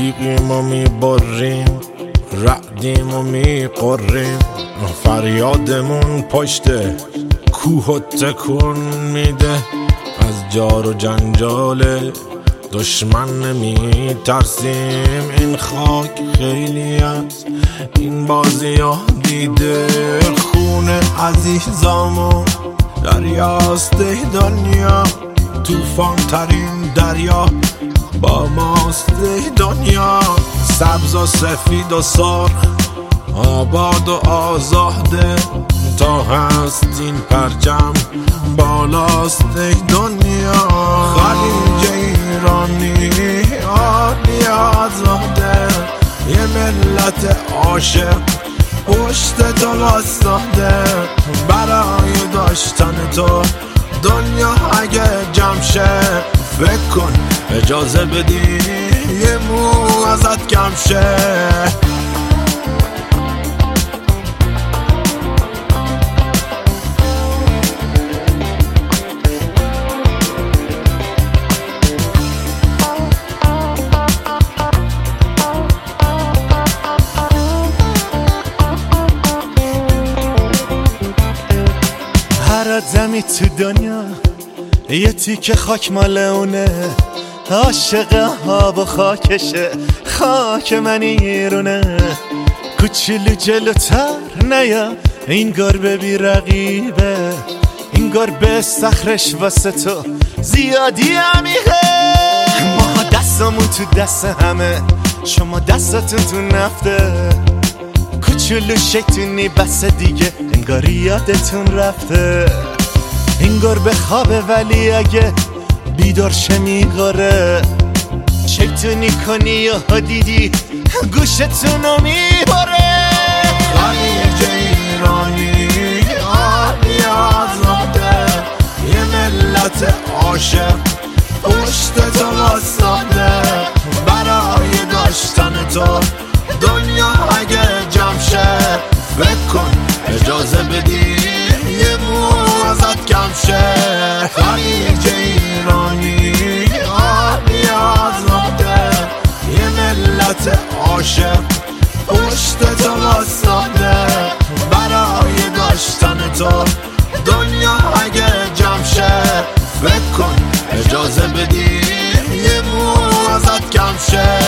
تیغیم و میبریم، رعدیم و میقریم، فریادمون پشت کوه و تکون میده. از جار و جنجال دشمن نمی ترسیم، این خاک خیلی از این بازی ها دیده. خون عزیزامون دریاست دنیا، توفان ترین دریا با ماست دنیا. سبز و سفید و سرخ، آباد و آزاده، تا هست این پرچم بالاست دنیا. خلیج ایرانی عالی آزاده، یه ملت عاشق پشت تو واسطاده. برای داشتن تو دنیا اگه جمع شه، فکر کن اجازه بدی یه مو ازت کم شه. هر آدمی تو دنیا یه تیکه خاک مال اونه، عاشق آب و خاکشه، خاک من ایرونه. کوچولو جلوتر نیا، این گربه بی رقیبه، این گربه صخرش واسه تو زیادی عمیقه. ما دستمون تو دست همه، شما دستتون تو نفته. کوچولو شیطونی بس دیگه، انگاری یادتون رفته. این گربه خوابه ولی اگه بیدار شه میگاره، شیطونی کنی یا دیدی گوشتونو میباره. خلیج ایرانی عالی آزاده، یه ملت عاشق پشت تو واسطاده. برای داشتن تو دنیا اگه جمع شه، فکر کن اجازه بدی یه مو ازت کم شه. خلیج ایرانی عالی آزاده، یه ملت عاشق پشت تو واسطاده. برای داشتن تو دنیا اگه جمع شه، فکر کن اجازه بدی یه مو ازت کم شه.